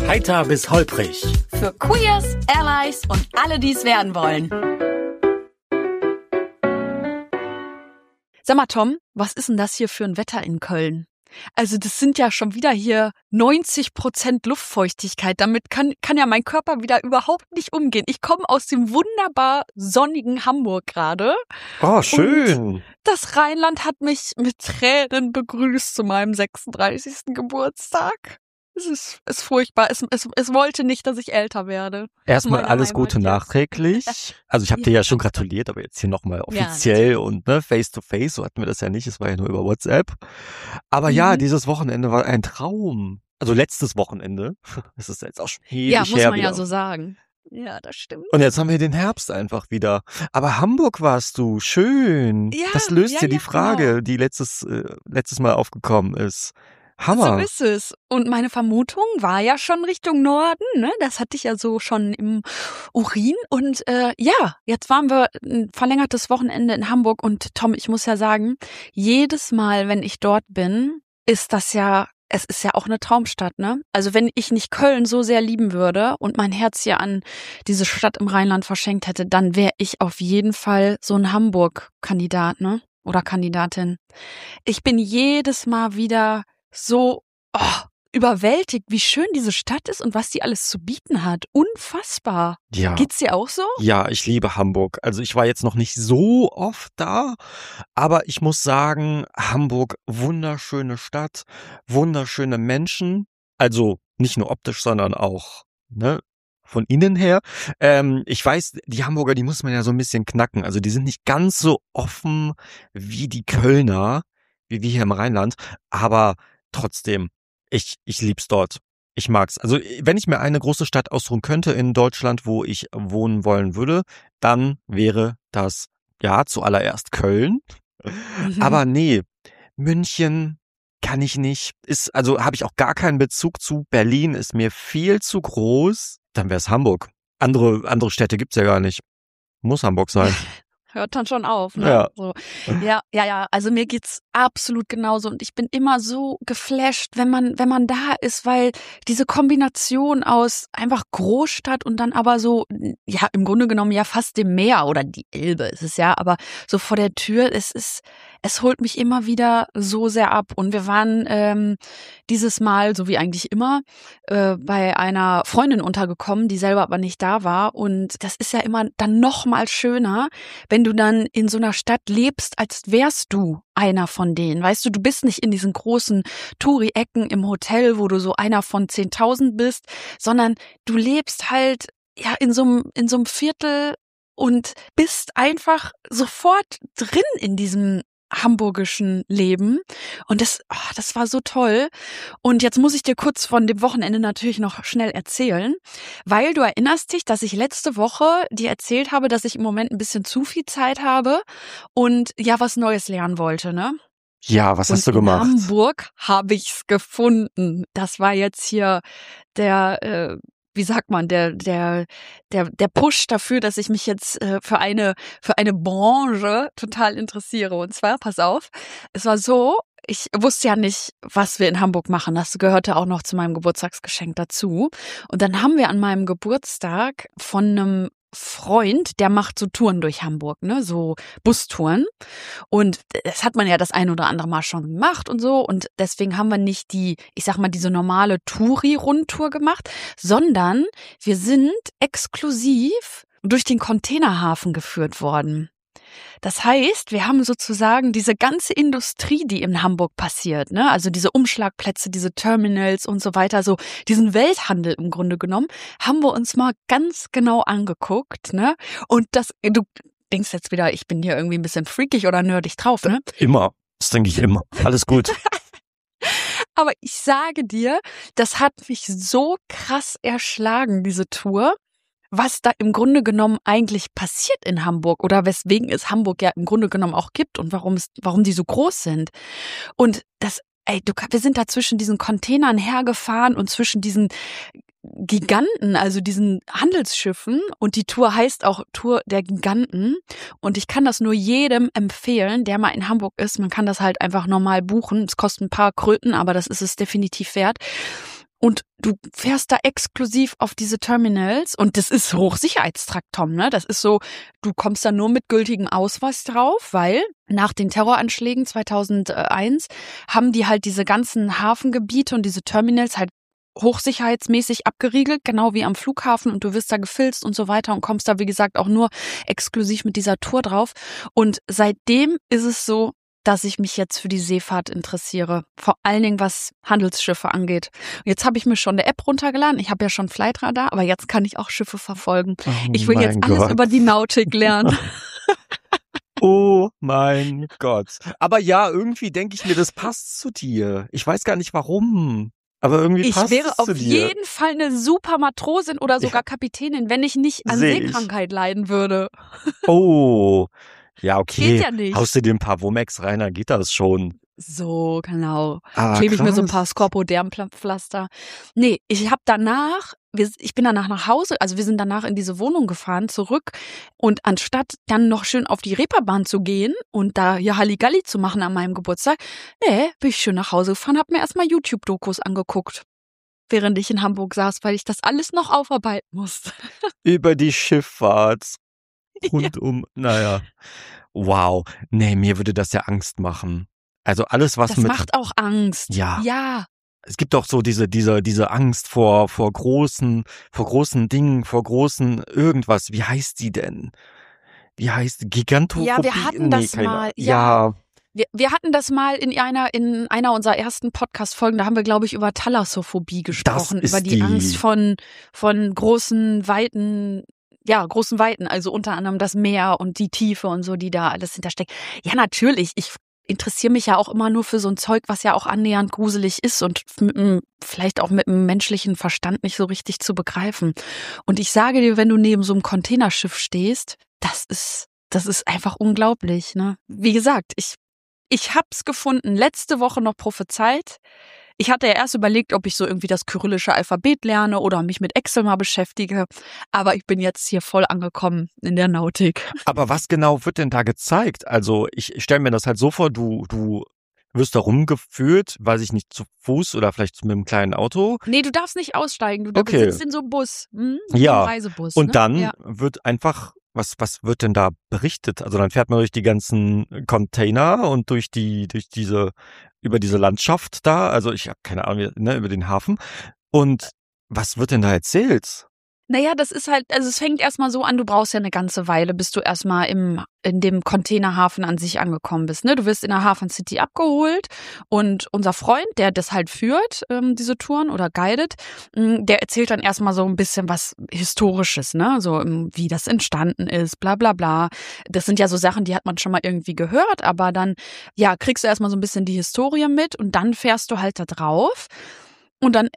Heiter bis holprig. Für Queers, Allies und alle, die es werden wollen. Sag mal, Tom, was ist denn das hier für ein Wetter in Köln? Also das sind ja schon wieder hier 90% Luftfeuchtigkeit. Damit kann ja mein Körper wieder überhaupt nicht umgehen. Ich komme aus dem wunderbar sonnigen Hamburg gerade. Oh, schön. Und das Rheinland hat mich mit Tränen begrüßt zu meinem 36. Geburtstag. Es ist furchtbar. Es wollte nicht, dass ich älter werde. Erstmal Meine alles Heimat Gute jetzt. nachträglich. Also ich habe dir ja schon gratuliert, aber jetzt hier nochmal offiziell und face to face. So hatten wir das ja nicht. Es war ja nur über WhatsApp. Aber ja, dieses Wochenende war ein Traum. Also letztes Wochenende. Das ist jetzt auch schon ewig Ja, muss her man wieder. ja so sagen. Ja, das stimmt. Und jetzt haben wir den Herbst einfach wieder. Aber Hamburg warst du. Schön. Ja, das löst ja, dir die ja, Frage, genau. die letztes Mal aufgekommen ist. So Hammer. ist es. Und meine Vermutung war ja schon Richtung Norden, ne? Das hatte ich ja so schon im Urin. Und ja, jetzt waren wir ein verlängertes Wochenende in Hamburg. Und Tom, ich muss ja sagen, jedes Mal, wenn ich dort bin, es ist ja auch eine Traumstadt, ne? Also wenn ich nicht Köln so sehr lieben würde und mein Herz hier an diese Stadt im Rheinland verschenkt hätte, dann wäre ich auf jeden Fall so ein Hamburg-Kandidat, ne? Oder Kandidatin. Ich bin jedes Mal wieder so überwältigt, wie schön diese Stadt ist und was die alles zu bieten hat. Unfassbar. Ja. Geht's dir auch so? Ja, ich liebe Hamburg. Also ich war jetzt noch nicht so oft da, aber ich muss sagen, Hamburg, wunderschöne Stadt, wunderschöne Menschen. Also nicht nur optisch, sondern auch, ne, von innen her. Ich weiß, die Hamburger, die muss man ja so ein bisschen knacken. Also die sind nicht ganz so offen wie die Kölner, wie wir hier im Rheinland, aber trotzdem, ich lieb's dort. Ich mag's. Also, wenn ich mir eine große Stadt aussuchen könnte in Deutschland, wo ich wohnen wollen würde, dann wäre das, ja, zuallererst Köln. Aber nee, München kann ich nicht. Also habe ich auch gar keinen Bezug zu. Berlin ist mir viel zu groß. Dann wär's Hamburg. Andere Städte gibt's ja gar nicht. Muss Hamburg sein. Hört dann schon auf, ne? Ja. So. Ja. Also mir geht's absolut genauso und ich bin immer so geflasht, wenn man da ist, weil diese Kombination aus einfach Großstadt und dann aber so, ja, im Grunde genommen ja fast dem Meer oder die Elbe ist es ja, aber so vor der Tür, es holt mich immer wieder so sehr ab und wir waren dieses Mal, so wie eigentlich immer, bei einer Freundin untergekommen, die selber aber nicht da war und das ist ja immer dann noch mal schöner, wenn du dann in so einer Stadt lebst, als wärst du einer von denen. Weißt du, du bist nicht in diesen großen Touri-Ecken im Hotel, wo du so einer von 10.000 bist, sondern du lebst halt ja in so einem Viertel und bist einfach sofort drin in diesem hamburgischen Leben und das war so toll und jetzt muss ich dir kurz von dem Wochenende natürlich noch schnell erzählen, weil du erinnerst dich, dass ich letzte Woche dir erzählt habe, dass ich im Moment ein bisschen zu viel Zeit habe und ja was Neues lernen wollte, ne? Ja, was hast du gemacht? In Hamburg habe ich's gefunden. Das war jetzt hier der wie sagt man, der Push dafür, dass ich mich jetzt für eine Branche total interessiere. Und zwar, pass auf, es war so, ich wusste ja nicht, was wir in Hamburg machen. Das gehörte auch noch zu meinem Geburtstagsgeschenk dazu. Und dann haben wir an meinem Geburtstag von einem Freund, der macht so Touren durch Hamburg, ne, so Bustouren. Und das hat man ja das ein oder andere Mal schon gemacht und so. Und deswegen haben wir nicht diese normale Touri-Rundtour gemacht, sondern wir sind exklusiv durch den Containerhafen geführt worden. Das heißt, wir haben sozusagen diese ganze Industrie, die in Hamburg passiert, ne, also diese Umschlagplätze, diese Terminals und so weiter, so diesen Welthandel im Grunde genommen, haben wir uns mal ganz genau angeguckt, ne? Und du denkst jetzt wieder, ich bin hier irgendwie ein bisschen freakig oder nerdig drauf, ne? Immer. Das denke ich immer. Alles gut. Aber ich sage dir, das hat mich so krass erschlagen, diese Tour, was da im Grunde genommen eigentlich passiert in Hamburg oder weswegen es Hamburg ja im Grunde genommen auch gibt und warum die so groß sind. Und wir sind da zwischen diesen Containern hergefahren und zwischen diesen Giganten, also diesen Handelsschiffen, und die Tour heißt auch Tour der Giganten und ich kann das nur jedem empfehlen, der mal in Hamburg ist. Man kann das halt einfach normal buchen. Es kostet ein paar Kröten, aber das ist es definitiv wert. Und du fährst da exklusiv auf diese Terminals und das ist Hochsicherheitstrakt, Tom, ne? Das ist so, du kommst da nur mit gültigem Ausweis drauf, weil nach den Terroranschlägen 2001 haben die halt diese ganzen Hafengebiete und diese Terminals halt hochsicherheitsmäßig abgeriegelt, genau wie am Flughafen, und du wirst da gefilzt und so weiter und kommst da, wie gesagt, auch nur exklusiv mit dieser Tour drauf. Und seitdem ist es so, dass ich mich jetzt für die Seefahrt interessiere. Vor allen Dingen, was Handelsschiffe angeht. Jetzt habe ich mir schon eine App runtergeladen. Ich habe ja schon Flightradar, aber jetzt kann ich auch Schiffe verfolgen. Oh Ich will jetzt mein alles Gott. über die Nautik lernen. Oh mein Gott. Aber ja, irgendwie denke ich mir, das passt zu dir. Ich weiß gar nicht warum. Aber irgendwie Ich passt wäre es zu auf dir. jeden Fall eine super Matrosin oder sogar Kapitänin, wenn ich nicht an Seh ich. Seekrankheit leiden würde. Oh. Ja, Geht okay. ja nicht. Haust du dir ein paar Womex rein, dann geht das schon. So, genau. Ah, Klebe ich mir so ein paar krass. Scorpodermpflaster. Nee, ich bin danach nach Hause, also wir sind danach in diese Wohnung gefahren, zurück. Und anstatt dann noch schön auf die Reeperbahn zu gehen und da hier Halligalli zu machen an meinem Geburtstag, bin ich schön nach Hause gefahren, hab mir erstmal YouTube-Dokus angeguckt, während ich in Hamburg saß, weil ich das alles noch aufarbeiten musste. Über die Schifffahrt. Ja. Rund naja. Wow. Nee, mir würde das ja Angst machen. Also alles, was Das mit, macht auch Angst. ja. Ja. Es gibt doch so diese Angst vor großen Dingen, vor großen irgendwas. Wie heißt die denn? Wie heißt die? Gigantophobie? Ja, wir hatten das keine mal. Ahnung. Ja. Wir hatten das mal in einer unserer ersten Podcast-Folgen, da haben wir, glaube ich, über Thalassophobie gesprochen, ist über die Angst von großen Weiten, also unter anderem das Meer und die Tiefe und so, die da alles hintersteckt. Ja, natürlich, ich interessiere mich ja auch immer nur für so ein Zeug, was ja auch annähernd gruselig ist und vielleicht auch mit dem menschlichen Verstand nicht so richtig zu begreifen. Und ich sage dir, wenn du neben so einem Containerschiff stehst, das ist einfach unglaublich, ne? Wie gesagt, ich hab's gefunden, letzte Woche noch prophezeit. Ich hatte ja erst überlegt, ob ich so irgendwie das kyrillische Alphabet lerne oder mich mit Excel mal beschäftige. Aber ich bin jetzt hier voll angekommen in der Nautik. Aber was genau wird denn da gezeigt? Also ich stelle mir das halt so vor, du wirst da rumgeführt, weiß ich nicht, zu Fuß oder vielleicht mit einem kleinen Auto. Nee, du darfst nicht aussteigen. Du Okay. sitzt in so einem Bus. In so Ja. einem Reisebus. Und ne? dann Ja. wird einfach, was wird denn da berichtet? Also dann fährt man durch die ganzen Container und über diese Landschaft da. Also ich habe keine Ahnung, ne, über den Hafen. Und was wird denn da erzählt? Naja, das ist halt, also es fängt erstmal so an, du brauchst ja eine ganze Weile, bis du erstmal in dem Containerhafen an sich angekommen bist. Ne? Du wirst in der Hafen City abgeholt und unser Freund, der das halt führt, diese Touren oder guidet, der erzählt dann erstmal so ein bisschen was Historisches, ne? So wie das entstanden ist, bla bla bla. Das sind ja so Sachen, die hat man schon mal irgendwie gehört, aber dann, ja, kriegst du erstmal so ein bisschen die Historie mit und dann fährst du halt da drauf. Und dann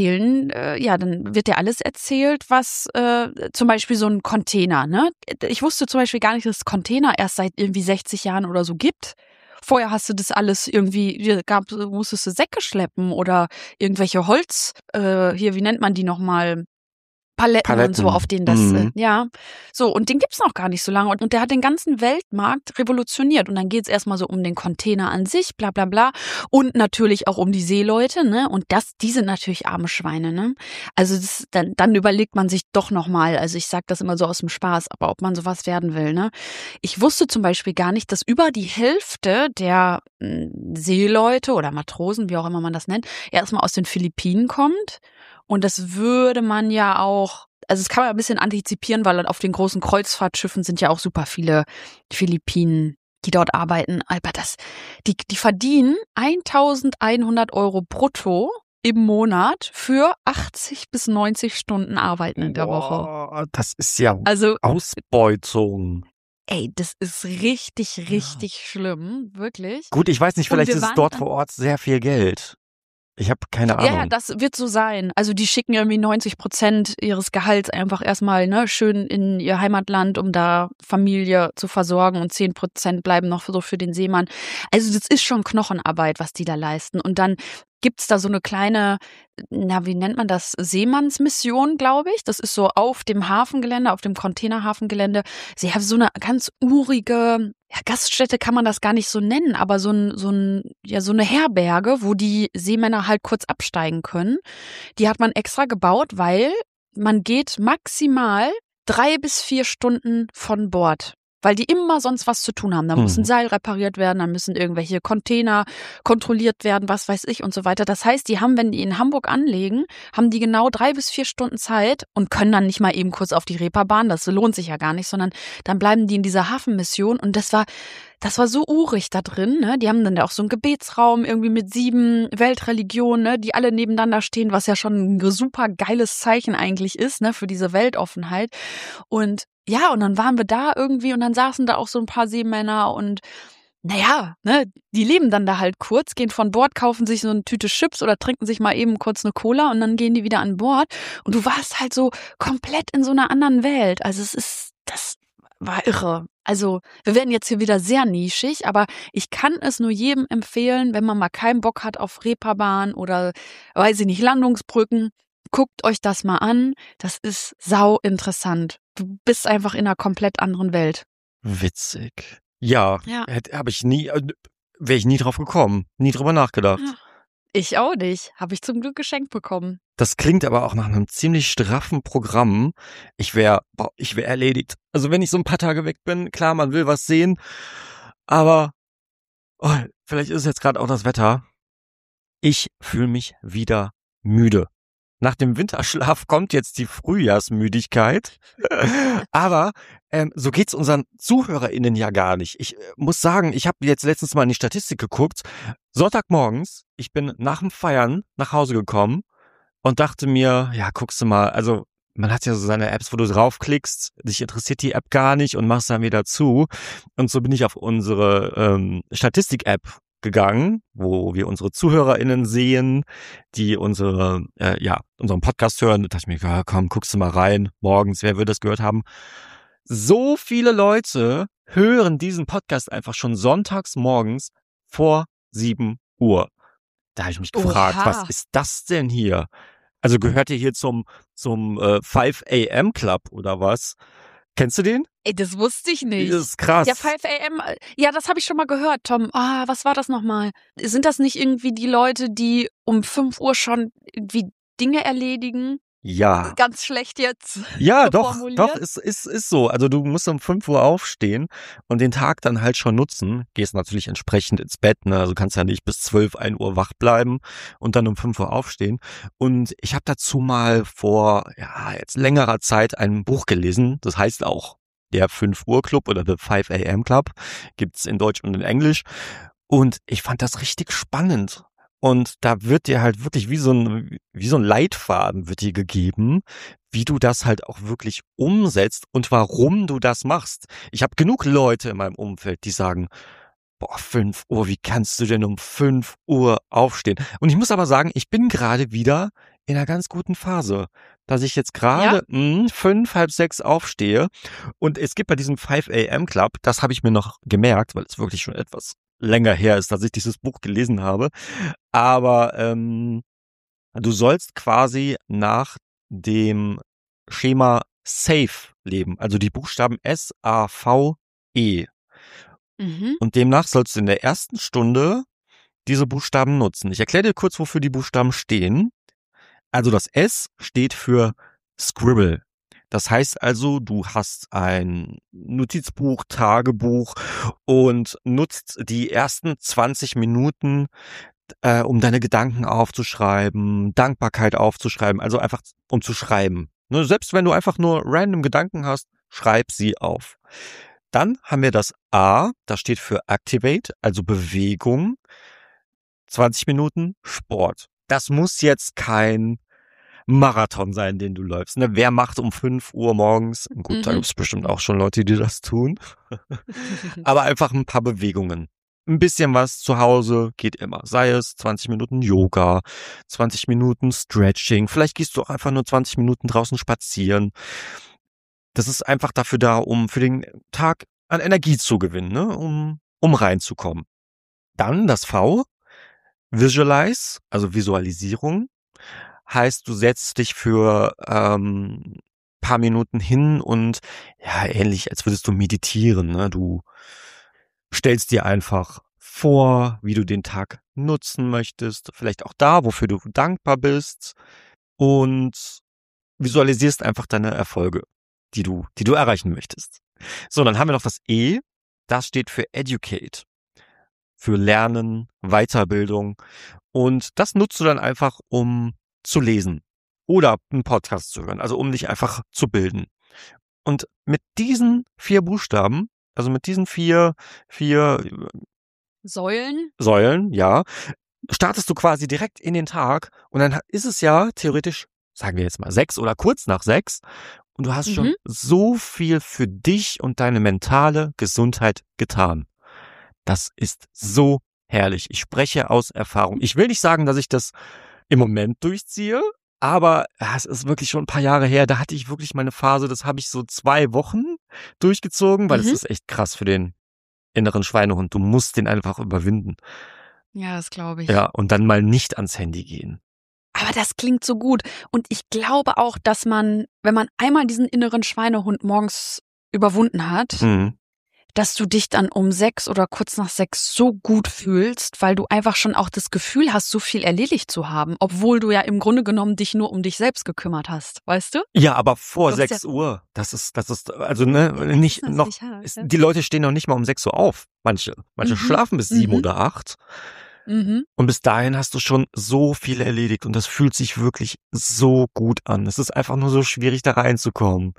dann wird dir alles erzählt, was zum Beispiel so ein Container, ne? Ich wusste zum Beispiel gar nicht, dass es Container erst seit irgendwie 60 Jahren oder so gibt. Vorher hast du das alles irgendwie, musstest du Säcke schleppen oder irgendwelche Holz, wie nennt man die nochmal? Paletten und so, auf denen das, so, und den gibt's noch gar nicht so lange und der hat den ganzen Weltmarkt revolutioniert und dann geht's erstmal so um den Container an sich, bla bla bla und natürlich auch um die Seeleute, ne, und die sind natürlich arme Schweine, ne, also dann überlegt man sich doch nochmal, also ich sag das immer so aus dem Spaß, aber ob man sowas werden will, ne. Ich wusste zum Beispiel gar nicht, dass über die Hälfte der Seeleute oder Matrosen, wie auch immer man das nennt, erstmal aus den Philippinen kommt. Und das würde man ja auch, also das kann man ein bisschen antizipieren, weil auf den großen Kreuzfahrtschiffen sind ja auch super viele Philippinen, die dort arbeiten. Aber die verdienen 1.100 € brutto im Monat für 80 bis 90 Stunden Arbeiten in der Woche. Boah, das ist ja Also, Ausbeutung. ey, das ist richtig, richtig schlimm, wirklich. Gut, ich weiß nicht, Und vielleicht wir ist es waren dort dann- vor Ort sehr viel Geld. Ich habe keine Ahnung. Ja, das wird so sein. Also die schicken irgendwie 90% ihres Gehalts einfach erstmal, ne, schön in ihr Heimatland, um da Familie zu versorgen und 10% bleiben noch so für den Seemann. Also das ist schon Knochenarbeit, was die da leisten. Und dann gibt's da so eine kleine, wie nennt man das, Seemannsmission, glaube ich. Das ist so auf dem Hafengelände, auf dem Containerhafengelände. Sie haben so eine ganz urige, ja, Gaststätte kann man das gar nicht so nennen, aber so eine Herberge, wo die Seemänner halt kurz absteigen können. Die hat man extra gebaut, weil man geht maximal 3 bis 4 Stunden von Bord. Weil die immer sonst was zu tun haben. Da muss ein Seil repariert werden, dann müssen irgendwelche Container kontrolliert werden, was weiß ich und so weiter. Das heißt, die haben, wenn die in Hamburg anlegen, haben die genau 3 bis 4 Stunden Zeit und können dann nicht mal eben kurz auf die Reeperbahn. Das lohnt sich ja gar nicht, sondern dann bleiben die in dieser Hafenmission. Und das war so urig da drin, ne? Die haben dann auch so einen Gebetsraum irgendwie mit 7 Weltreligionen, ne? Die alle nebeneinander stehen, was ja schon ein super geiles Zeichen eigentlich ist, ne? Für diese Weltoffenheit. Und ja, und dann waren wir da irgendwie und dann saßen da auch so ein paar Seemänner und naja, ne, die leben dann da halt kurz, gehen von Bord, kaufen sich so eine Tüte Chips oder trinken sich mal eben kurz eine Cola und dann gehen die wieder an Bord. Und du warst halt so komplett in so einer anderen Welt. Also das war irre. Also wir werden jetzt hier wieder sehr nischig, aber ich kann es nur jedem empfehlen, wenn man mal keinen Bock hat auf Reeperbahn oder, weiß ich nicht, Landungsbrücken. Guckt euch das mal an. Das ist sau interessant. Du bist einfach in einer komplett anderen Welt. Witzig. Ja, Ja. wäre ich nie drauf gekommen, nie drüber nachgedacht. Ja. Ich auch nicht. Habe ich zum Glück geschenkt bekommen. Das klingt aber auch nach einem ziemlich straffen Programm. Ich wäre erledigt. Also wenn ich so ein paar Tage weg bin, klar, man will was sehen, aber vielleicht ist es jetzt gerade auch das Wetter. Ich fühle mich wieder müde. Nach dem Winterschlaf kommt jetzt die Frühjahrsmüdigkeit. Aber so geht's unseren ZuhörerInnen ja gar nicht. Ich muss sagen, ich habe jetzt letztens mal in die Statistik geguckt. Sonntagmorgens, ich bin nach dem Feiern nach Hause gekommen und dachte mir, ja, guckst du mal, also man hat ja so seine Apps, wo du draufklickst, dich interessiert die App gar nicht und machst dann wieder zu. Und so bin ich auf unsere Statistik-App gegangen, wo wir unsere ZuhörerInnen sehen, die unseren Podcast hören. Da dachte ich mir, ja, komm, guckst du mal rein, morgens, wer würde das gehört haben? So viele Leute hören diesen Podcast einfach schon sonntags morgens vor 7 Uhr. Da habe ich mich gefragt, was ist das denn hier? Also gehört ihr hier zum 5 AM Club oder was? Kennst du den? Ey, das wusste ich nicht. Das ist krass. Ja, 5 AM, ja, das habe ich schon mal gehört, Tom. Was war das nochmal? Sind das nicht irgendwie die Leute, die um 5 Uhr schon irgendwie Dinge erledigen? Ja. Ganz schlecht jetzt. Ja, doch, formuliert. ist so. Also du musst um 5 Uhr aufstehen und den Tag dann halt schon nutzen. Gehst natürlich entsprechend ins Bett, ne? Also kannst ja nicht bis 12, 1 Uhr wach bleiben und dann um 5 Uhr aufstehen. Und ich habe dazu mal vor, jetzt längerer Zeit ein Buch gelesen. Das heißt auch der 5 Uhr Club oder The 5 AM Club. Gibt's in Deutsch und in Englisch. Und ich fand das richtig spannend. Und da wird dir halt wirklich wie so ein Leitfaden wird dir gegeben, wie du das halt auch wirklich umsetzt und warum du das machst. Ich habe genug Leute in meinem Umfeld, die sagen, 5 Uhr, wie kannst du denn um 5 Uhr aufstehen? Und ich muss aber sagen, ich bin gerade wieder in einer ganz guten Phase, dass ich jetzt gerade 5, halb 6 aufstehe. Und es gibt bei diesem 5 AM Club, das habe ich mir noch gemerkt, weil es wirklich schon etwas länger her ist, dass ich dieses Buch gelesen habe. Aber du sollst quasi nach dem Schema SAFE leben, also die Buchstaben SAVE. Mhm. Und demnach sollst du in der ersten Stunde diese Buchstaben nutzen. Ich erkläre dir kurz, wofür die Buchstaben stehen. Also das S steht für Scribble. Das heißt also, du hast ein Notizbuch, Tagebuch und nutzt die ersten 20 Minuten, um deine Gedanken aufzuschreiben, Dankbarkeit aufzuschreiben, also einfach um zu schreiben. Ne, selbst wenn du einfach nur random Gedanken hast, schreib sie auf. Dann haben wir das A, das steht für Activate, also Bewegung. 20 Minuten Sport. Das muss jetzt kein Marathon sein, den du läufst. Ne? Wer macht um 5 Uhr morgens? Gut, da gibt es bestimmt auch schon Leute, die das tun. Aber einfach ein paar Bewegungen. Ein bisschen was zu Hause geht immer. Sei es 20 Minuten Yoga, 20 Minuten Stretching. Vielleicht gehst du auch einfach nur 20 Minuten draußen spazieren. Das ist einfach dafür da, um für den Tag an Energie zu gewinnen, ne? um reinzukommen. Dann das V, Visualize, also Visualisierung. Heißt, du setzt dich für paar Minuten hin und ähnlich, als würdest du meditieren. Ne? Du stellst dir einfach vor, wie du den Tag nutzen möchtest, vielleicht auch da, wofür du dankbar bist und visualisierst einfach deine Erfolge, die du erreichen möchtest. So, dann haben wir noch das E, das steht für Educate, für Lernen, Weiterbildung und das nutzt du dann einfach, um zu lesen oder einen Podcast zu hören, also um dich einfach zu bilden. Und mit diesen 4 Buchstaben, also mit diesen vier Säulen? Säulen, ja, startest du quasi direkt in den Tag und dann ist es ja theoretisch, sagen wir jetzt mal 6 oder kurz nach 6 und du hast schon so viel für dich und deine mentale Gesundheit getan. Das ist so herrlich. Ich spreche aus Erfahrung. Ich will nicht sagen, dass ich das im Moment durchziehe, aber es ist wirklich schon ein paar Jahre her. Da hatte ich wirklich meine Phase, das habe ich so 2 Wochen durchgezogen, weil es ist echt krass für den inneren Schweinehund. Du musst den einfach überwinden. Ja, das glaube ich. Ja, und dann mal nicht ans Handy gehen. Aber das klingt so gut. Und ich glaube auch, dass man, wenn man einmal diesen inneren Schweinehund morgens überwunden hat, dass du dich dann um 6 oder kurz nach 6 so gut fühlst, weil du einfach schon auch das Gefühl hast, so viel erledigt zu haben, obwohl du ja im Grunde genommen dich nur um dich selbst gekümmert hast, weißt du? Ja, aber vor 6 Uhr. Das ist, also, nicht noch, die Leute stehen noch nicht mal um 6 Uhr auf. Manche schlafen bis 7 oder 8. Und bis dahin hast du schon so viel erledigt und das fühlt sich wirklich so gut an. Es ist einfach nur so schwierig, da reinzukommen.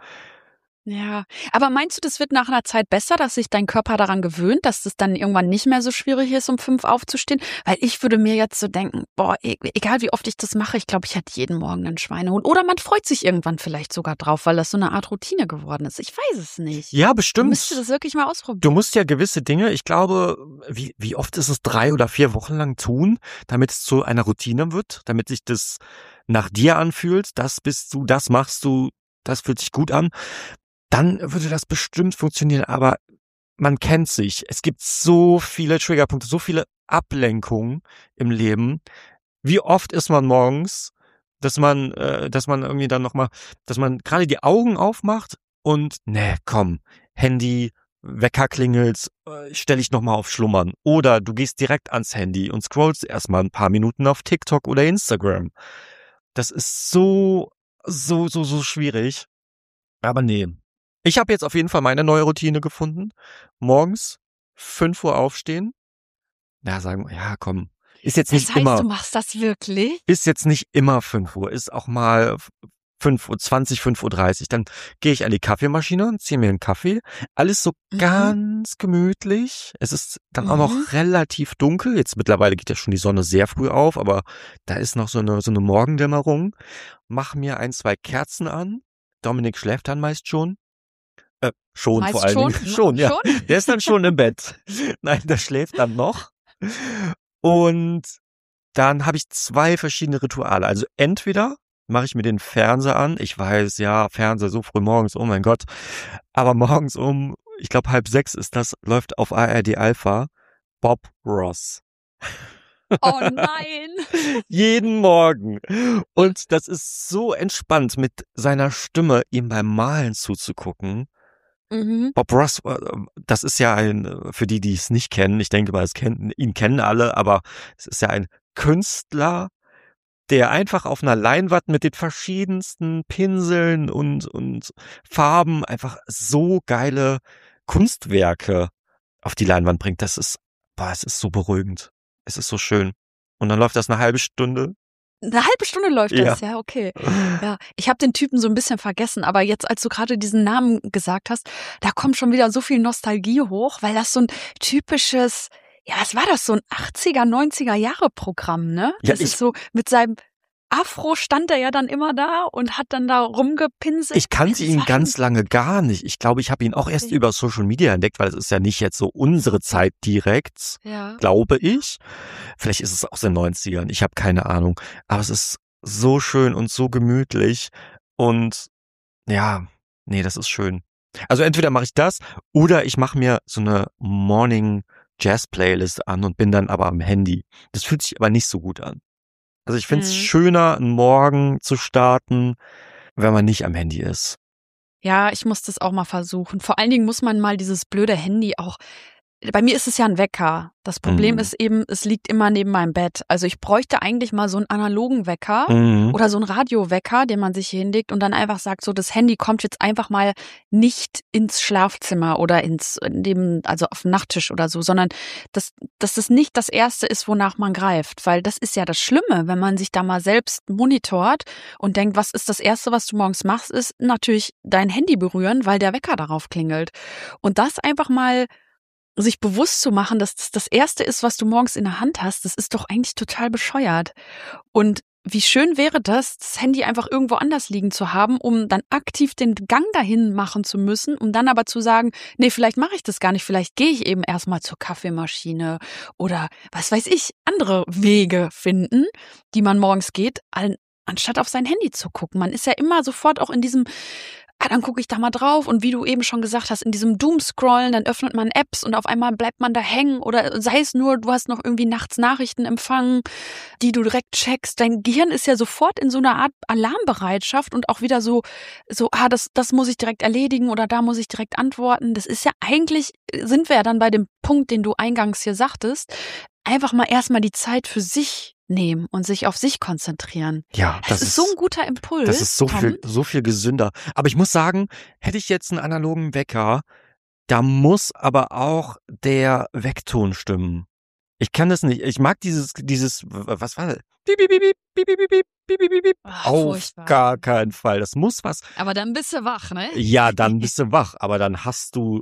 Ja, aber meinst du, das wird nach einer Zeit besser, dass sich dein Körper daran gewöhnt, dass es dann irgendwann nicht mehr so schwierig ist, um 5 aufzustehen? Weil ich würde mir jetzt so denken, boah, egal wie oft ich das mache, ich glaube, ich hätte jeden Morgen einen Schweinehund. Oder man freut sich irgendwann vielleicht sogar drauf, weil das so eine Art Routine geworden ist. Ich weiß es nicht. Ja, bestimmt. Du müsstest das wirklich mal ausprobieren. Du musst ja gewisse Dinge, ich glaube, wie oft ist es 3 oder 4 Wochen lang tun, damit es zu einer Routine wird, damit sich das nach dir anfühlt, das bist du, das machst du, das fühlt sich gut an. Dann würde das bestimmt funktionieren, aber man kennt sich. Es gibt so viele Triggerpunkte, so viele Ablenkungen im Leben. Wie oft ist man morgens, dass man irgendwie dann nochmal, dass man gerade die Augen aufmacht und, komm, Handy, Wecker klingelt, stelle ich nochmal auf Schlummern. Oder du gehst direkt ans Handy und scrollst erstmal ein paar Minuten auf TikTok oder Instagram. Das ist so schwierig. Aber nee. Ich habe jetzt auf jeden Fall meine neue Routine gefunden. Morgens 5 Uhr aufstehen. Ja, komm. Ist jetzt nicht immer. Du machst das wirklich? Ist jetzt nicht immer 5 Uhr. Ist auch mal 5:20 Uhr, 5:30 Uhr. Dann gehe ich an die Kaffeemaschine und ziehe mir einen Kaffee. Alles so ganz gemütlich. Es ist dann auch noch relativ dunkel. Jetzt mittlerweile geht ja schon die Sonne sehr früh auf, aber da ist noch so eine Morgendämmerung. Mach mir 1, 2 Kerzen an. Dominik schläft dann meist schon. Schon vor allen Dingen. Schon, ja. Der ist dann schon im Bett. Nein, der schläft dann noch. Und dann habe ich 2 verschiedene Rituale. Also entweder mache ich mir den Fernseher an. Ich weiß, ja, Fernseher so früh morgens, oh mein Gott. Aber morgens ich glaube 5:30 ist das, läuft auf ARD Alpha Bob Ross. Oh nein! Jeden Morgen. Und das ist so entspannt, mit seiner Stimme ihm beim Malen zuzugucken. Bob Ross, das ist ja für die es nicht kennen, ich denke mal, ihn kennen alle, aber es ist ja ein Künstler, der einfach auf einer Leinwand mit den verschiedensten Pinseln und Farben einfach so geile Kunstwerke auf die Leinwand bringt. Es ist so beruhigend. Es ist so schön. Und dann läuft das eine halbe Stunde. Eine halbe Stunde läuft das, ja, okay. Ja, ich habe den Typen so ein bisschen vergessen, aber jetzt, als du gerade diesen Namen gesagt hast, da kommt schon wieder so viel Nostalgie hoch, weil das so ein typisches, ja, was war das, so ein 80er, 90er Jahre Programm, ne? Ja, das ist so, mit seinem Afro stand er ja dann immer da und hat dann da rumgepinselt. Ich kannte ihn ganz lange gar nicht. Ich glaube, ich habe ihn auch erst über Social Media entdeckt, weil es ist ja nicht jetzt so unsere Zeit direkt, glaube ich. Vielleicht ist es aus den 90ern, ich habe keine Ahnung. Aber es ist so schön und so gemütlich und ja, nee, das ist schön. Also entweder mache ich das oder ich mache mir so eine Morning Jazz Playlist an und bin dann aber am Handy. Das fühlt sich aber nicht so gut an. Also ich finde es schöner, einen Morgen zu starten, wenn man nicht am Handy ist. Ja, ich muss das auch mal versuchen. Vor allen Dingen muss man mal dieses blöde Handy auch bei mir ist es ja ein Wecker. Das Problem Mhm. ist eben, es liegt immer neben meinem Bett. Also ich bräuchte eigentlich mal so einen analogen Wecker Mhm. oder so einen Radiowecker, den man sich hier hinlegt und dann einfach sagt, so das Handy kommt jetzt einfach mal nicht ins Schlafzimmer oder also auf den Nachttisch oder so, sondern dass das nicht das Erste ist, wonach man greift. Weil das ist ja das Schlimme, wenn man sich da mal selbst monitort und denkt, was ist das Erste, was du morgens machst, ist natürlich dein Handy berühren, weil der Wecker darauf klingelt. Und das einfach mal sich bewusst zu machen, dass das Erste ist, was du morgens in der Hand hast, das ist doch eigentlich total bescheuert. Und wie schön wäre das Handy einfach irgendwo anders liegen zu haben, um dann aktiv den Gang dahin machen zu müssen, um dann aber zu sagen, nee, vielleicht mache ich das gar nicht, vielleicht gehe ich eben erstmal zur Kaffeemaschine oder was weiß ich, andere Wege finden, die man morgens geht, anstatt auf sein Handy zu gucken. Man ist ja immer sofort auch in diesem dann gucke ich da mal drauf und wie du eben schon gesagt hast, in diesem Doomscrollen, dann öffnet man Apps und auf einmal bleibt man da hängen oder sei es nur, du hast noch irgendwie nachts Nachrichten empfangen, die du direkt checkst. Dein Gehirn ist ja sofort in so einer Art Alarmbereitschaft und auch wieder so, das muss ich direkt erledigen oder da muss ich direkt antworten. Das ist ja eigentlich, sind wir ja dann bei dem Punkt, den du eingangs hier sagtest, einfach mal erstmal die Zeit für sich nehmen und sich auf sich konzentrieren. Ja, Das ist so ein guter Impuls. das ist so Tom. so viel gesünder. Aber ich muss sagen, hätte ich jetzt einen analogen Wecker, da muss aber auch der Weckton stimmen. Ich kann das nicht. Ich mag was war das? Piep, piep, piep, piep, piep, piep, piep, piep, piep, piep, piep. Ach, Auf furchtbar. gar keinen Fall. Das muss was. Aber dann bist du wach, ne? Ja, dann bist du wach, aber dann hast du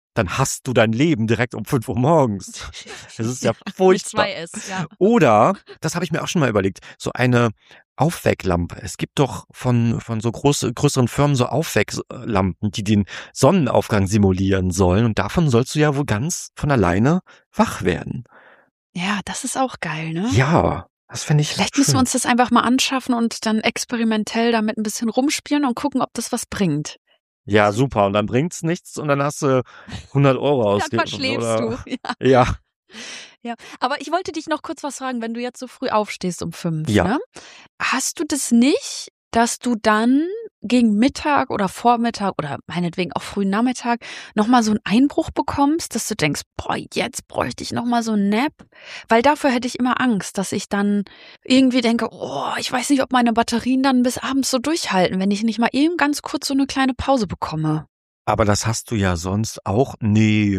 dein Leben direkt um 5 Uhr morgens. Das ist ja Mit furchtbar. 2S, ja. Oder, das habe ich mir auch schon mal überlegt, so eine Aufwecklampe. Es gibt doch von so größeren Firmen so Aufwecklampen, die den Sonnenaufgang simulieren sollen. Und davon sollst du ja wohl ganz von alleine wach werden. Ja, das ist auch geil, ne? Ja, das finde ich Vielleicht müssen wir schön. uns das einfach mal anschaffen und dann experimentell damit ein bisschen rumspielen und gucken, ob das was bringt. Ja, super. Und dann bringt's nichts und dann hast du 100 Euro Dann ausgegeben. verschläfst du. Ja. Ja. Ja, aber ich wollte dich noch kurz was fragen, wenn du jetzt so früh aufstehst um 5, Ja. ne? Hast du das nicht, dass du dann gegen Mittag oder Vormittag oder meinetwegen auch frühen Nachmittag nochmal so einen Einbruch bekommst, dass du denkst, boah, jetzt bräuchte ich nochmal so einen Nap? Weil dafür hätte ich immer Angst, dass ich dann irgendwie denke, oh, ich weiß nicht, ob meine Batterien dann bis abends so durchhalten, wenn ich nicht mal eben ganz kurz so eine kleine Pause bekomme. Aber das hast du ja sonst auch. Nee.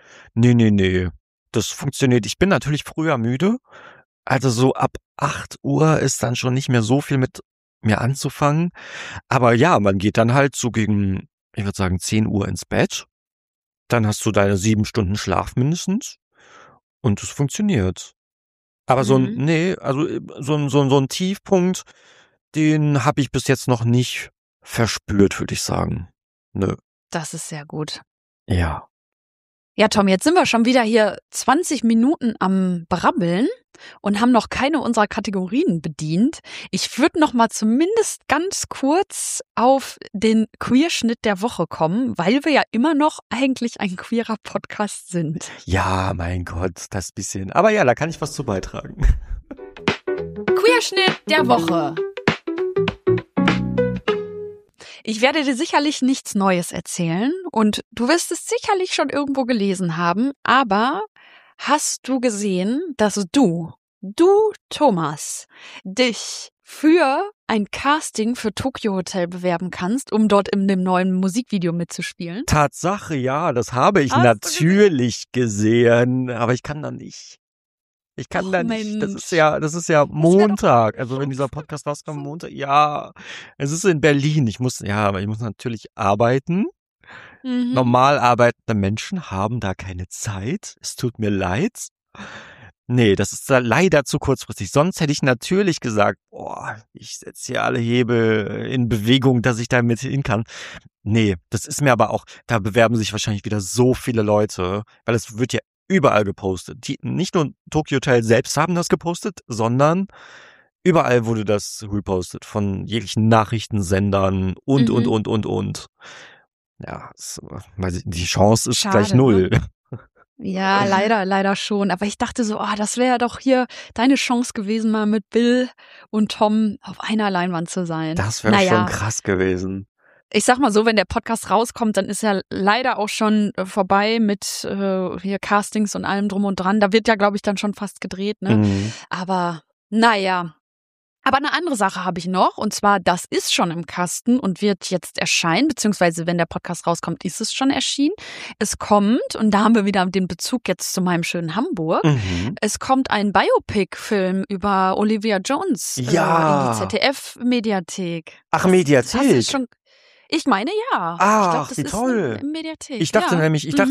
Nee. Das funktioniert. Ich bin natürlich früher müde. Also so ab 8 Uhr ist dann schon nicht mehr so viel mit mir anzufangen. Aber ja, man geht dann halt so gegen, ich würde sagen, 10 Uhr ins Bett. Dann hast du deine 7 Stunden Schlaf mindestens. Und es funktioniert. Aber so ein Tiefpunkt, den habe ich bis jetzt noch nicht verspürt, würde ich sagen. Nö. Das ist sehr gut. Ja. Ja, Tom, jetzt sind wir schon wieder hier 20 Minuten am Brabbeln und haben noch keine unserer Kategorien bedient. Ich würde noch mal zumindest ganz kurz auf den Queerschnitt der Woche kommen, weil wir ja immer noch eigentlich ein queerer Podcast sind. Ja, mein Gott, das bisschen. Aber ja, da kann ich was zu beitragen. Queerschnitt der Woche. Ich werde dir sicherlich nichts Neues erzählen und du wirst es sicherlich schon irgendwo gelesen haben, aber hast du gesehen, dass du, Thomas, dich für ein Casting für Tokyo Hotel bewerben kannst, um dort in dem neuen Musikvideo mitzuspielen? Tatsache, ja, das habe ich Hast du natürlich gesehen, aber ich kann da nicht. Ich kann Och, da nicht. Das Mensch. ist ja wär doch Montag. Also wenn dieser Podcast rauskommt, Montag, ja. Es ist in Berlin. Aber ich muss natürlich arbeiten. Mhm. Normal arbeitende Menschen haben da keine Zeit. Es tut mir leid. Nee, das ist da leider zu kurzfristig. Sonst hätte ich natürlich gesagt, boah, ich setze hier alle Hebel in Bewegung, dass ich da mit hin kann. Nee, das ist mir aber auch, da bewerben sich wahrscheinlich wieder so viele Leute, weil es wird ja überall gepostet. Nicht nur Tokyo Hotel selbst haben das gepostet, sondern überall wurde das repostet von jeglichen Nachrichtensendern und. Ja, die Chance ist gleich Schade, ne? 0. Ja, leider schon. Aber ich dachte so, das wäre doch hier deine Chance gewesen, mal mit Bill und Tom auf einer Leinwand zu sein. Das wäre schon krass gewesen. ich sag mal so, wenn der Podcast rauskommt, dann ist ja leider auch schon vorbei mit hier Castings und allem drum und dran. Da wird ja, glaube ich, dann schon fast gedreht, ne? Mhm. Aber naja. Aber eine andere Sache habe ich noch, und zwar, das ist schon im Kasten und wird jetzt erscheinen, beziehungsweise wenn der Podcast rauskommt, ist es schon erschienen. Es kommt, und da haben wir wieder den Bezug jetzt zu meinem schönen Hamburg, es kommt ein Biopic-Film über Olivia Jones in die Ja. ZDF-Mediathek. Ach, Hast du Mediathek. schon? Ich meine, ja. Ich glaube, Ach, das wie ist toll. im Mediathek. Ich dachte ja. nämlich, ich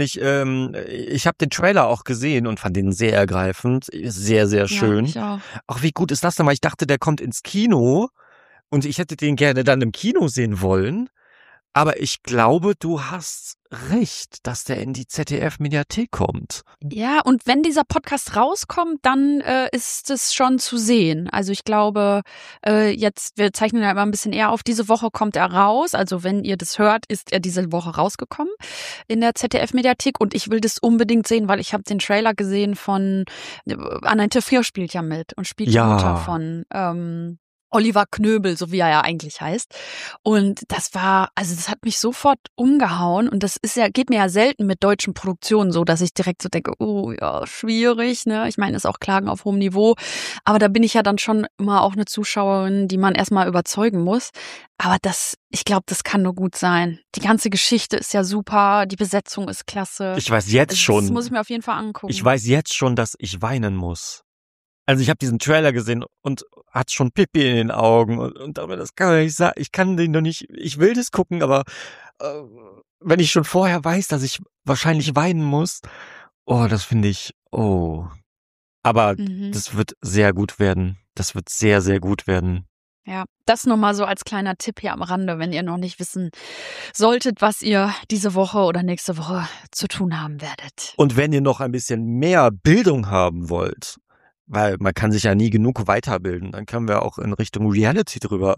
habe den Trailer auch gesehen und fand den sehr ergreifend. Sehr, sehr Ja, schön. ich auch. Ach, wie gut ist das denn mal? Ich dachte, der kommt ins Kino und ich hätte den gerne dann im Kino sehen wollen. Aber ich glaube, du hast recht, dass der in die ZDF-Mediathek kommt. Ja, und wenn dieser Podcast rauskommt, dann ist es schon zu sehen. Also ich glaube, wir zeichnen ja immer ein bisschen eher auf. Diese Woche kommt er raus. Also wenn ihr das hört, ist er diese Woche rausgekommen in der ZDF-Mediathek. Und ich will das unbedingt sehen, weil ich habe den Trailer gesehen von Annette Frier spielt ja mit und spielt die Mutter von Oliver Knöbel, so wie er ja eigentlich heißt. Und das hat mich sofort umgehauen. Und das geht mir ja selten mit deutschen Produktionen so, dass ich direkt so denke, oh ja, schwierig, ne? Ich meine, ist auch Klagen auf hohem Niveau. Aber da bin ich ja dann schon immer auch eine Zuschauerin, die man erstmal überzeugen muss. Aber ich glaube, das kann nur gut sein. Die ganze Geschichte ist ja super, die Besetzung ist klasse. Ich weiß jetzt schon. Das muss ich mir auf jeden Fall angucken. Ich weiß jetzt schon, dass ich weinen muss. Also ich habe diesen Trailer gesehen und hat schon Pipi in den Augen und aber das kann man nicht sagen. Ich kann den noch nicht. Ich will das gucken, aber wenn ich schon vorher weiß, dass ich wahrscheinlich weinen muss, das finde ich. Aber das wird sehr gut werden. Das wird sehr, sehr gut werden. Ja, das nur mal so als kleiner Tipp hier am Rande, wenn ihr noch nicht wissen solltet, was ihr diese Woche oder nächste Woche zu tun haben werdet. Und wenn ihr noch ein bisschen mehr Bildung haben wollt, weil man kann sich ja nie genug weiterbilden, dann können wir auch in Richtung Reality drüber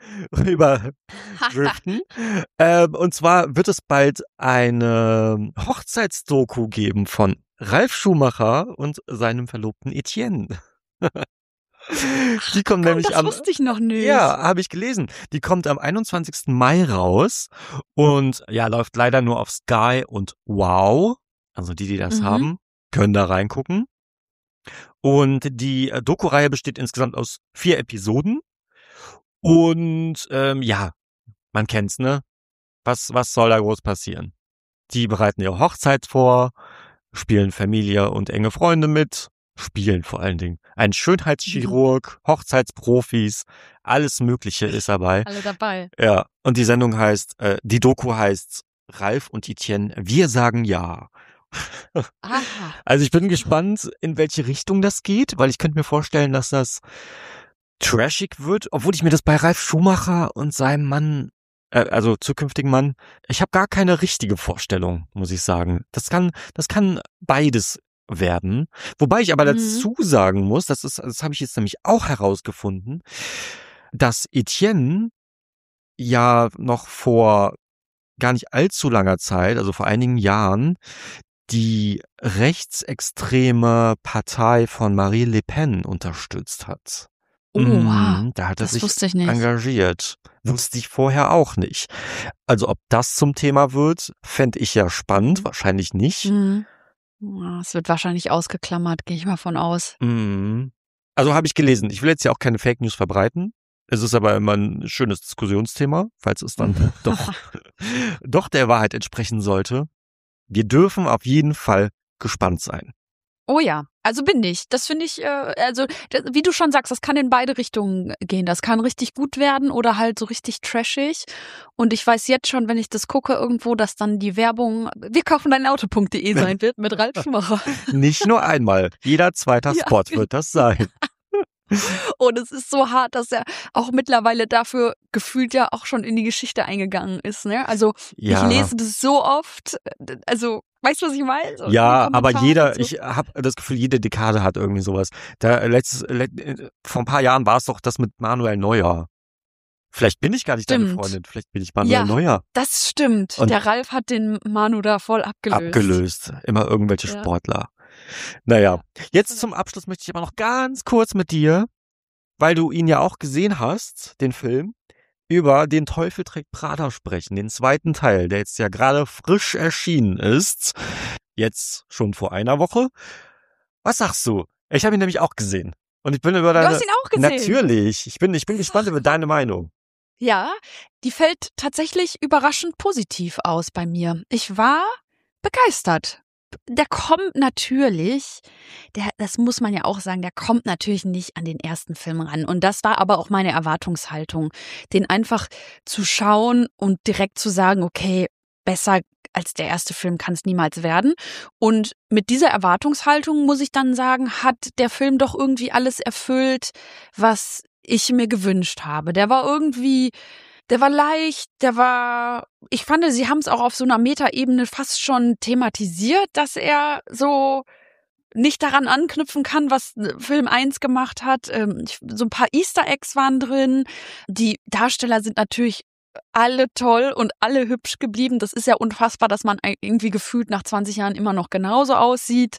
driften. Und zwar wird es bald eine Hochzeitsdoku geben von Ralf Schumacher und seinem Verlobten Etienne. Die kommt nämlich das wusste ich noch nicht. Ja, habe ich gelesen. Die kommt am 21. Mai raus und ja, läuft leider nur auf Sky und Wow. Also die das haben, können da reingucken. Und die Doku-Reihe besteht insgesamt aus 4 Episoden. Und man kennt's, ne? Was soll da groß passieren? Die bereiten ihre Hochzeit vor, spielen Familie und enge Freunde mit, spielen vor allen Dingen. Ein Schönheitschirurg, Hochzeitsprofis, alles Mögliche ist dabei. Alle dabei. Ja, und die Doku heißt Ralf und Etienne, wir sagen ja. Aha. Also ich bin gespannt, in welche Richtung das geht, weil ich könnte mir vorstellen, dass das trashig wird, obwohl ich mir das bei Ralf Schumacher und seinem Mann, also zukünftigen Mann, ich habe gar keine richtige Vorstellung, muss ich sagen. Das kann beides werden. Wobei ich aber dazu sagen muss, das habe ich jetzt nämlich auch herausgefunden, dass Etienne ja noch vor gar nicht allzu langer Zeit, also vor einigen Jahren, die rechtsextreme Partei von Marine Le Pen unterstützt hat. Wow, da hat er sich wusste ich nicht. engagiert. Wusste ich vorher auch nicht. Also ob das zum Thema wird, fände ich ja spannend. Wahrscheinlich nicht. Es wird wahrscheinlich ausgeklammert, gehe ich mal von aus. Also habe ich gelesen. Ich will jetzt ja auch keine Fake News verbreiten. Es ist aber immer ein schönes Diskussionsthema, falls es dann doch der Wahrheit entsprechen sollte. Wir dürfen auf jeden Fall gespannt sein. Oh ja, also bin ich. Das finde ich, wie du schon sagst, das kann in beide Richtungen gehen. Das kann richtig gut werden oder halt so richtig trashig. Und ich weiß jetzt schon, wenn ich das gucke irgendwo, dass dann die Werbung wir kaufen dein Auto.de sein wird mit Ralf Schumacher. Nicht nur einmal. Jeder zweite Spot wird das sein. Und es ist so hart, dass er auch mittlerweile dafür gefühlt ja auch schon in die Geschichte eingegangen ist. Ne? Also ich lese das so oft, also weißt du, was ich meine? So ja, aber ich habe das Gefühl, jede Dekade hat irgendwie sowas. Vor ein paar Jahren war es doch das mit Manuel Neuer. Vielleicht bin ich gar nicht deine Freundin, vielleicht bin ich Manuel Neuer. Das stimmt. Und der Ralf hat den Manu da voll abgelöst. Immer irgendwelche Sportler. Naja, jetzt zum Abschluss möchte ich aber noch ganz kurz mit dir, weil du ihn ja auch gesehen hast, den Film, über Den Teufel trägt Prada sprechen, den zweiten Teil, der jetzt ja gerade frisch erschienen ist. Jetzt schon vor einer Woche. Was sagst du? Ich habe ihn nämlich auch gesehen. Und ich bin über Du deine... hast ihn auch gesehen? Natürlich. Ich bin gespannt über deine Meinung. Ja, die fällt tatsächlich überraschend positiv aus bei mir. Ich war begeistert. Der kommt natürlich, das muss man ja auch sagen, der kommt natürlich nicht an den ersten Film ran. Und das war aber auch meine Erwartungshaltung, den einfach zu schauen und direkt zu sagen, okay, besser als der erste Film kann es niemals werden. Und mit dieser Erwartungshaltung, muss ich dann sagen, hat der Film doch irgendwie alles erfüllt, was ich mir gewünscht habe. Der war leicht, ich fand, sie haben es auch auf so einer Metaebene fast schon thematisiert, dass er so nicht daran anknüpfen kann, was Film 1 gemacht hat. So ein paar Easter Eggs waren drin. Die Darsteller sind natürlich alle toll und alle hübsch geblieben. Das ist ja unfassbar, dass man irgendwie gefühlt nach 20 Jahren immer noch genauso aussieht.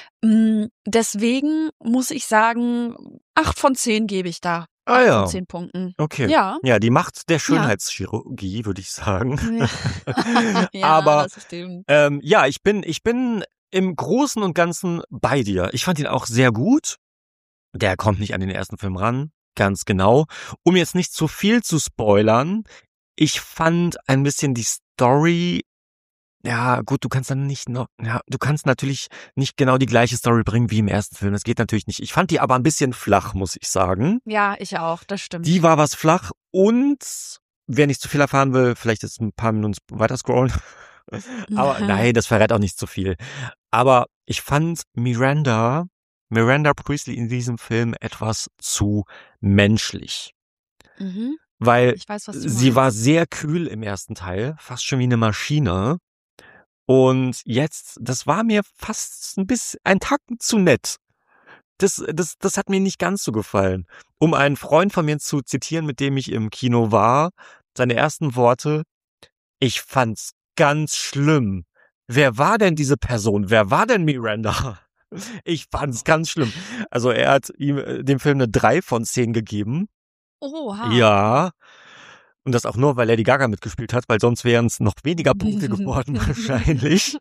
Deswegen muss ich sagen, 8 von 10 gebe ich da. 8 von 10 Punkten. Okay. Ja. Ja, die Macht der Schönheitschirurgie, würde ich sagen. Ja, Aber das stimmt. ja, ich bin im Großen und Ganzen bei dir. Ich fand ihn auch sehr gut. Der kommt nicht an den ersten Film ran, ganz genau. Um jetzt nicht zu viel zu spoilern, ich fand ein bisschen die Story, ja gut, du kannst natürlich nicht genau die gleiche Story bringen wie im ersten Film. Das geht natürlich nicht. Ich fand die aber ein bisschen flach, muss ich sagen. Ja, ich auch, das stimmt. Die war was flach und wer nicht zu viel erfahren will, vielleicht jetzt ein paar Minuten weiter scrollen. Aber nein, das verrät auch nicht zu viel. Aber ich fand Miranda Priestley in diesem Film etwas zu menschlich. Mhm. Weil Ich weiß, was du sie meinst. war sehr kühl im ersten Teil, fast schon wie eine Maschine. Und jetzt, das war mir fast ein Tacken zu nett. Das hat mir nicht ganz so gefallen. Um einen Freund von mir zu zitieren, mit dem ich im Kino war, seine ersten Worte: Ich fand's ganz schlimm. Wer war denn diese Person? Wer war denn Miranda? Ich fand's ganz schlimm. Also er hat dem Film eine 3 von 10 gegeben. Oha. Ja. Und das auch nur, weil Lady Gaga mitgespielt hat, weil sonst wären es noch weniger Punkte geworden wahrscheinlich.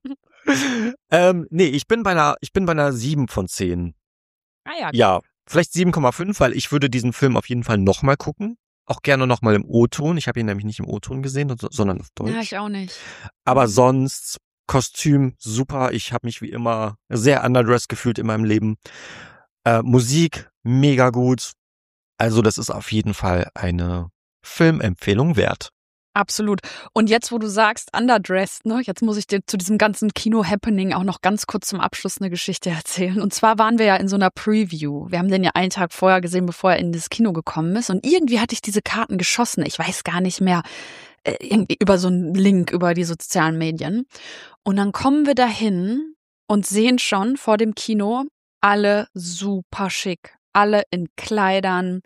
Nee, ich bin bei einer 7 von 10. Ah ja. Ja, vielleicht 7,5, weil ich würde diesen Film auf jeden Fall nochmal gucken. Auch gerne nochmal im O-Ton. Ich habe ihn nämlich nicht im O-Ton gesehen, sondern auf Deutsch. Ja, ich auch nicht. Aber sonst, Kostüm, super. Ich habe mich wie immer sehr underdressed gefühlt in meinem Leben. Musik, mega gut. Also das ist auf jeden Fall eine Filmempfehlung wert. Absolut. Und jetzt, wo du sagst, underdressed, ne, jetzt muss ich dir zu diesem ganzen Kino-Happening auch noch ganz kurz zum Abschluss eine Geschichte erzählen. Und zwar waren wir ja in so einer Preview. Wir haben den ja einen Tag vorher gesehen, bevor er in das Kino gekommen ist. Und irgendwie hatte ich diese Karten geschossen. Ich weiß gar nicht mehr. Irgendwie über so einen Link über die sozialen Medien. Und dann kommen wir dahin und sehen schon vor dem Kino alle super schick. Alle in Kleidern,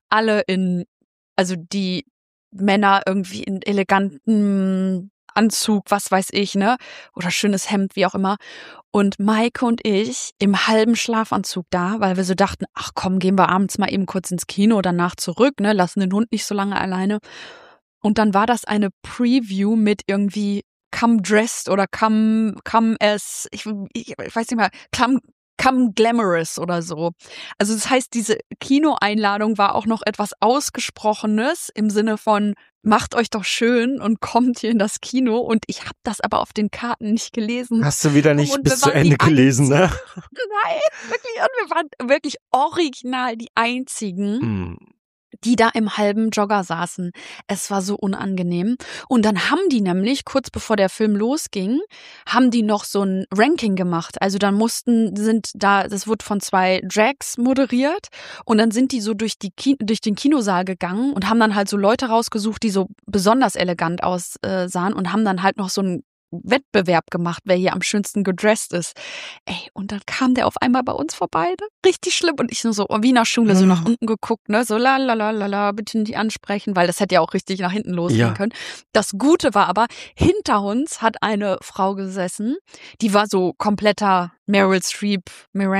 also die Männer irgendwie in elegantem Anzug, was weiß ich, ne? Oder schönes Hemd, wie auch immer. Und Maike und ich im halben Schlafanzug da, weil wir so dachten, ach komm, gehen wir abends mal eben kurz ins Kino, danach zurück, ne? Lassen den Hund nicht so lange alleine. Und dann war das eine Preview mit irgendwie Come Dressed oder Come as, ich weiß nicht mehr, Come Glamorous oder so. Also das heißt, diese Kinoeinladung war auch noch etwas Ausgesprochenes im Sinne von, macht euch doch schön und kommt hier in das Kino. Und ich habe das aber auf den Karten nicht gelesen. Hast du wieder nicht Und bis zu Ende gelesen, ne? Nein, wirklich. Und wir waren wirklich original die einzigen, die da im halben Jogger saßen. Es war so unangenehm. Und dann haben die nämlich, kurz bevor der Film losging, haben die noch so ein Ranking gemacht. Also dann das wurde von 2 Drags moderiert und dann sind die so durch den Kinosaal gegangen und haben dann halt so Leute rausgesucht, die so besonders elegant aussahen und haben dann halt noch so ein Wettbewerb gemacht, wer hier am schönsten gedresst ist. Ey, und dann kam der auf einmal bei uns vorbei, ne? Richtig schlimm. Und ich nur so wie in der Schule so nach unten geguckt, ne? So la, bitte nicht ansprechen, weil das hätte ja auch richtig nach hinten losgehen können. Das Gute war aber, hinter uns hat eine Frau gesessen, die war so kompletter Meryl Streep, Miranda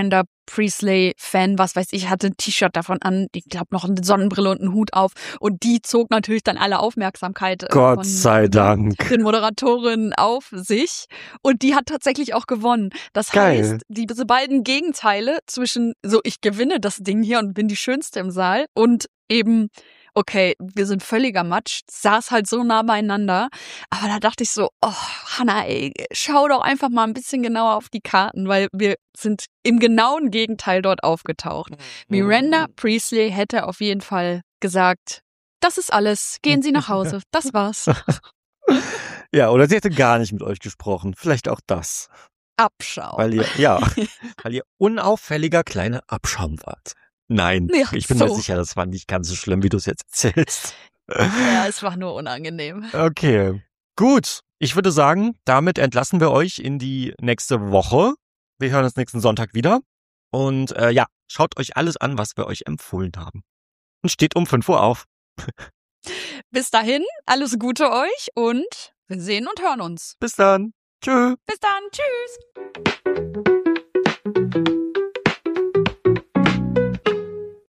Priestley-Fan, was weiß ich, hatte ein T-Shirt davon an, ich glaube noch eine Sonnenbrille und einen Hut auf und die zog natürlich dann alle Aufmerksamkeit Gott sei Dank. Den Moderatorinnen auf sich und die hat tatsächlich auch gewonnen. Das heißt, diese beiden Gegenteile zwischen so, ich gewinne das Ding hier und bin die Schönste im Saal und eben, okay, wir sind völliger Matsch, saß halt so nah beieinander. Aber da dachte ich so, oh, Hannah, ey, schau doch einfach mal ein bisschen genauer auf die Karten, weil wir sind im genauen Gegenteil dort aufgetaucht. Miranda Priestley hätte auf jeden Fall gesagt, das ist alles, gehen Sie nach Hause, das war's. Ja, oder sie hätte gar nicht mit euch gesprochen. Vielleicht auch das. Abschau. Weil ihr unauffälliger kleiner Abschaum wart. Nein, Ja, ich bin mir sicher, das war nicht ganz so schlimm, wie du es jetzt erzählst. Ja, es war nur unangenehm. Okay, gut. Ich würde sagen, damit entlassen wir euch in die nächste Woche. Wir hören uns nächsten Sonntag wieder. Und schaut euch alles an, was wir euch empfohlen haben. Und steht um 5 Uhr auf. Bis dahin, alles Gute euch und wir sehen und hören uns. Bis dann. Tschö. Bis dann. Tschüss.